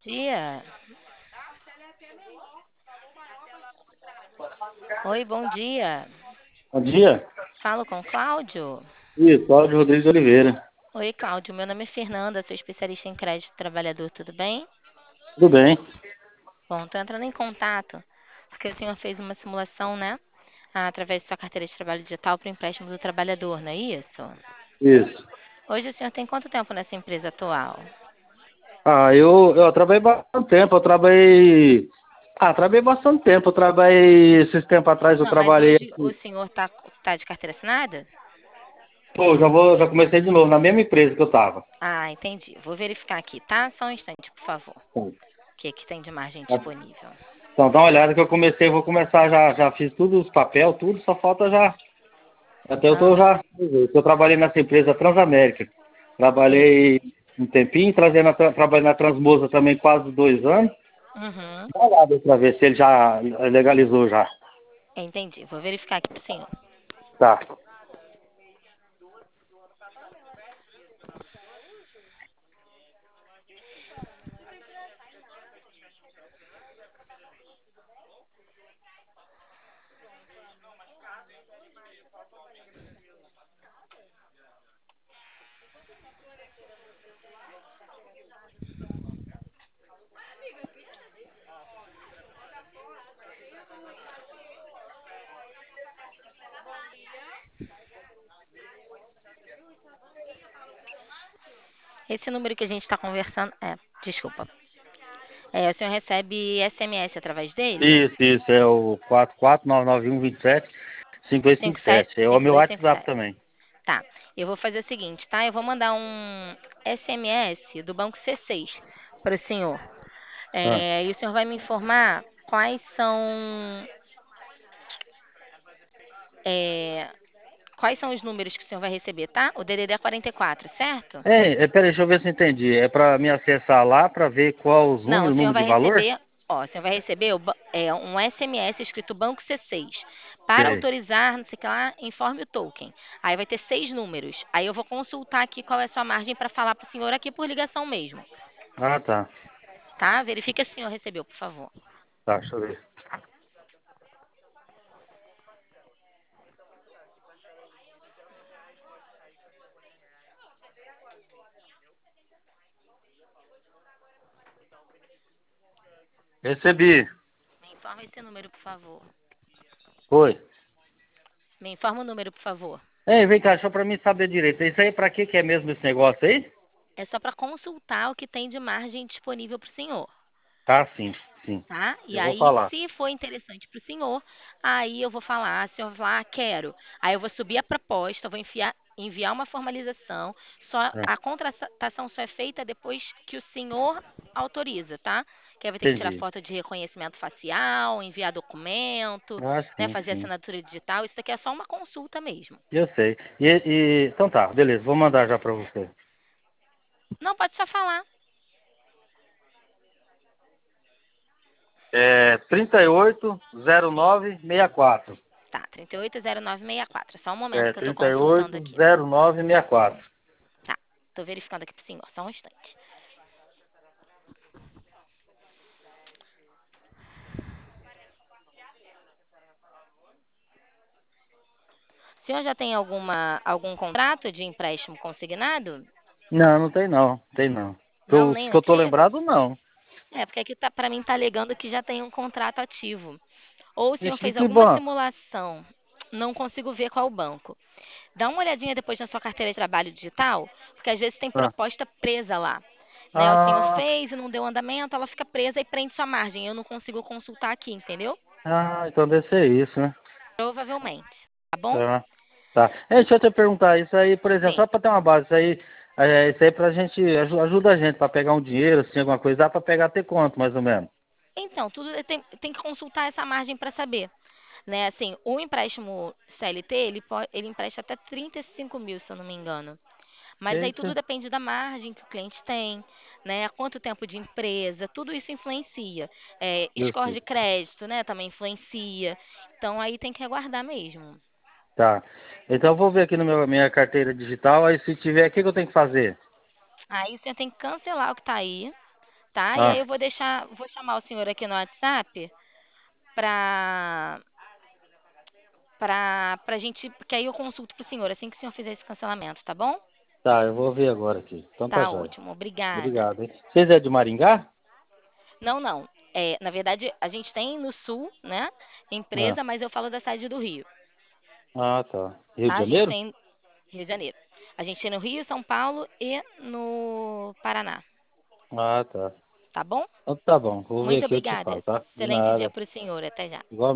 Dia. Oi, bom dia. Bom dia. Falo com Cláudio. Isso, Cláudio Rodrigues de Oliveira. Oi, Cláudio. Meu nome é Fernanda, sou especialista em crédito trabalhador, tudo bem? Tudo bem? Bom, estou entrando em contato porque o senhor fez uma simulação, né? Através de sua carteira de trabalho digital para o empréstimo do trabalhador, não é isso? Isso. Hoje o senhor tem quanto tempo nessa empresa atual? Eu trabalhei bastante tempo, trabalhei bastante tempo, eu trabalhei, esses tempos atrás eu Não, mas trabalhei hoje o aqui. senhor tá de carteira assinada? Pô, já comecei de novo, na mesma empresa que eu tava. Ah, entendi. Vou verificar aqui, tá? Só um instante, por favor. O que que tem de margem disponível? Então dá uma olhada que eu comecei, vou começar já fiz tudo, os papel, tudo, só falta já, até eu tô Aham. já, eu trabalhei nessa empresa Transamérica. Trabalhei um tempinho, trabalhei na Transmoza também quase 2 anos. Uhum. Dá uma olhada pra ver se ele já legalizou já. Entendi. Vou verificar aqui pro senhor. Tá. Esse número que a gente está conversando. Desculpa. O senhor recebe SMS através dele? Isso, é o 44991275257. É o meu WhatsApp 5257. também. Tá. Eu vou fazer o seguinte, tá? Eu vou mandar um SMS do Banco C6 para o senhor. Ah. E o senhor vai me informar é, quais são os números que o senhor vai receber, tá? O DDD é 44, certo? Peraí, deixa eu ver se eu entendi. É pra me acessar lá pra ver qual os Não, o números, senhor número de vai valor? receber, ó, o senhor vai receber um SMS escrito Banco C6. Para Sei. autorizar, não sei o que lá, informe o token. Aí vai ter 6 números. Aí eu vou consultar aqui qual é a sua margem para falar para o senhor aqui por ligação mesmo, Ah, tá. tá? Verifica se o senhor recebeu, por favor. Tá, deixa eu ver. Recebi. Me informa esse número, por favor. Foi. Me informa o número, por favor. Vem cá, só pra mim saber direito. Isso aí pra que é mesmo esse negócio aí? É só para consultar o que tem de margem disponível para o senhor. Tá, sim, sim. Tá? E Eu vou aí, falar. se for interessante para o senhor, aí eu vou falar, se eu falar, quero. Aí eu vou subir a proposta, vou enviar uma formalização. Só Ah, a contratação só é feita depois que o senhor autoriza, tá? Que aí vai ter que tirar entendi. foto de reconhecimento facial, enviar documento, Ah, né, sim, fazer sim. assinatura digital. Isso daqui é só uma consulta mesmo. Eu sei. Então tá, beleza, vou mandar já pra você. Não, pode só falar. É 380964. Tá, 380964. Só um momento É que eu estou consultando aqui. 380964. Tá, estou verificando aqui pro senhor, só um instante. O senhor já tem algum contrato de empréstimo consignado? Não, não tem não, tem não. Não, Os que nenhum eu tô antigo? lembrado, não. Porque aqui tá, para mim tá alegando que já tem um contrato ativo. Ou o senhor Ixi, fez que alguma bom. simulação. Não consigo ver qual banco. Dá uma olhadinha depois na sua carteira de trabalho digital, porque às vezes tem Ah, proposta presa lá. Né? O senhor ah, fez e não deu andamento, ela fica presa e prende sua margem. Eu não consigo consultar aqui, entendeu? então deve ser isso, né? Provavelmente. Tá bom? Tá, tá. Deixa eu te perguntar, isso aí, por exemplo, Sim. só pra ter uma base, isso aí pra gente, ajuda a gente pra pegar um dinheiro, assim, alguma coisa, dá pra pegar até quanto, mais ou menos? Então, tudo tem que consultar essa margem para saber. Né? Assim, o empréstimo CLT, ele empresta até 35 mil, se eu não me engano. Mas aí tudo Eita, depende da margem que o cliente tem, né? Quanto tempo de empresa, tudo isso influencia. eu Score sei. de crédito, né? Também influencia. Então aí tem que aguardar mesmo. Tá. Então eu vou ver aqui no minha carteira digital, aí se tiver, o que que eu tenho que fazer? Aí você tem que cancelar o que está aí, tá? E aí Ah, eu vou chamar o senhor aqui no WhatsApp pra, pra gente, porque aí eu consulto pro senhor assim que o senhor fizer esse cancelamento, tá bom? tá, eu vou ver agora aqui. Então tá Tá jóia. ótimo, obrigada. Obrigado, hein? Vocês é de Maringá? Não, não. É, na verdade, a gente tem no sul, né, Ah, empresa, mas eu falo da cidade do Rio, tá. Rio de tá? A gente Janeiro? tem Rio de Janeiro. A gente tem no Rio, São Paulo e no Paraná, Ah, tá. tá bom? Então tá bom. Vou ver Muito aqui, eu te obrigada. falo, tá? De Excelente dia nada. para o senhor. Até já. Igual